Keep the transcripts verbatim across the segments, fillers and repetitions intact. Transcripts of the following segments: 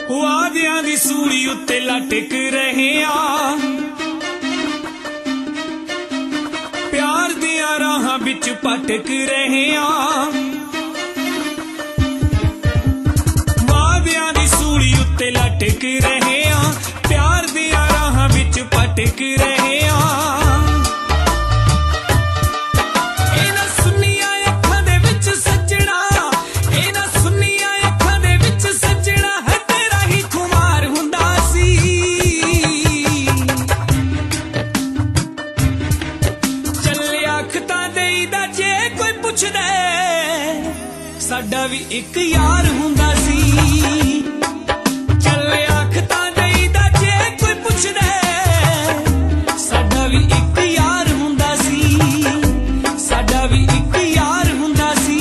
ਵਾਅਦਿਆਂ ਦੀ ਸੂਲੀ ਉੱਤੇ ਲਟਕ ਰਹੇ ਆ, ਪਿਆਰ ਦੀਆਂ ਰਾਹਾਂ ਵਿੱਚ ਭਟਕ ਰਹੇ ਆ। ਵਾਅਦਿਆਂ ਦੀ ਸੂਲੀ ਉੱਤੇ ਲਟਕ ਰਹੇ ਆ, ਪਿਆਰ ਦੀਆਂ ਰਾਹਾਂ ਵਿੱਚ ਭਟਕ ਰਹੇ ਆ। ਸਾਡਾ ਵੀ ਇੱਕ ਯਾਰ ਹੁੰਦਾ ਸੀ, ਚੱਲੇ ਅੱਖ ਤਾਂ ਦੇਈਦਾ ਜੇ ਕੋਈ ਪੁੱਛਦਾ। ਸਾਡਾ ਵੀ ਇੱਕ ਯਾਰ ਹੁੰਦਾ ਸੀ, ਸਾਡਾ ਵੀ ਇੱਕ ਯਾਰ ਹੁੰਦਾ ਸੀ।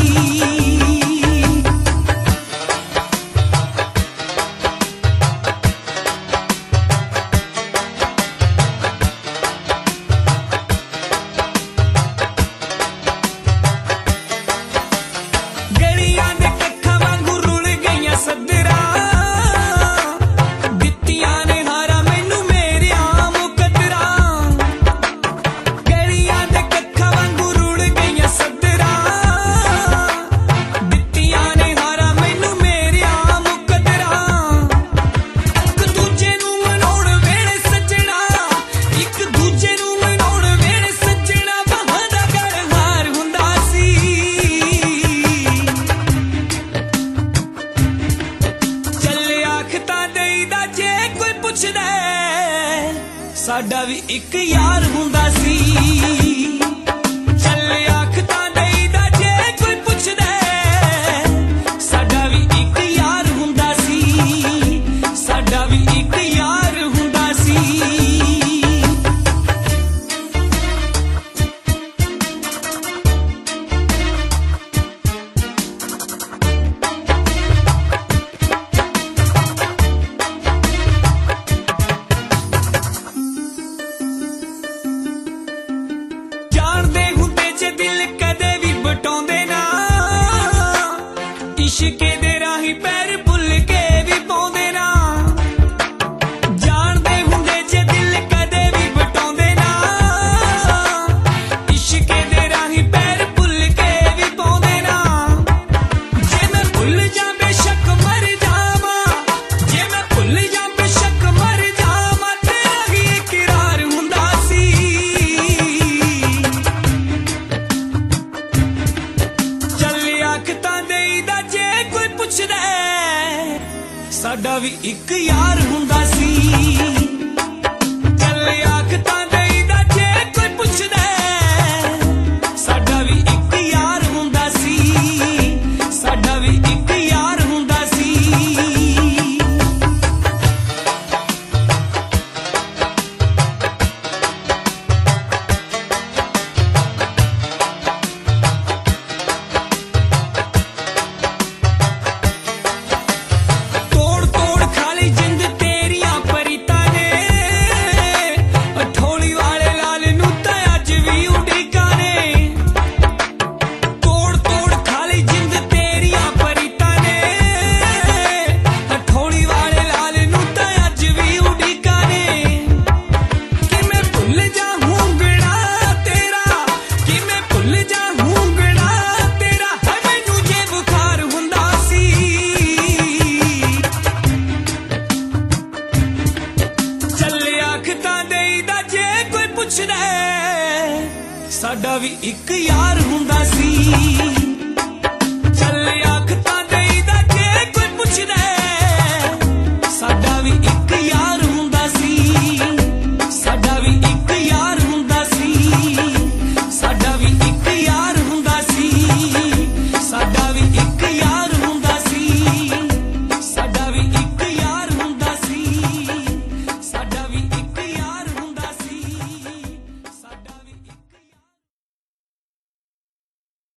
ਸਾਡਾ ਵੀ ਇੱਕ ਯਾਰ ਹੁੰਦਾ ਸੀ, ਚੱਲੇ ਅੱਖ ਤਾਂ ਦੇਈਦਾ ਜੇ ਕੋਈ ਪੁੱਛਦਾ। ਸਾਡਾ ਵੀ ਇੱਕ ਯਾਰ ਹੁੰਦਾ ਸੀ, ਸਾਡਾ ਵੀ ਇੱਕ ਯਾਰ ਹੁੰਦਾ ਸੀ। ਇਸ਼ਕੇ ਦੇ ਰਾਹੀਂ ਪੈਰ ਭੁੱਲ ਕੇ ਵੀ ਪਾਉਂਦੇ ਨਾ, ਜਾਣਦੇ ਹੁੰਦੇ ਜੇ ਦਿਲ ਕਦੇ ਵੀ ਵਟਾਉਂਦੇ ਨਾ। ਇਸ਼ਕੇ ਦੇ ਰਾਹੀਂ ਪੈਰ ਭੁੱਲ ਕੇ ਵੀ ਪਾਉਂਦੇ ਨਾ। ਜੇ ਮੈਂ ਭੁੱਲ ਜਾ ਬੇਸ਼ੱਕ ਮਰ ਜਾਵਾਂ, ਜੇ ਮੈਂ ਭੁੱਲ ਜਾ ਬੇਸ਼ੱਕ ਮਰ ਜਾਵਾਂ, ਤੇਰਾ ਹੀ ਇਕਰਾਰ ਹੁੰਦਾ ਸੀ। ਚੱਲੇ ਅੱਖ ਤਾਂ ਦੇਈਦਾ ਜੇ ਕੋਈ ਪੁੱਛਦਾ। ਸਾਡਾ ਵੀ ਇੱਕ ਯਾਰ ਹੁੰਦਾ ਸੀ, ਚੱਲੇ ਅੱਖ ਤਾਂ ਦੇਈਦਾ ਜੇ ਕੋਈ ਪੁੱਛਦਾ।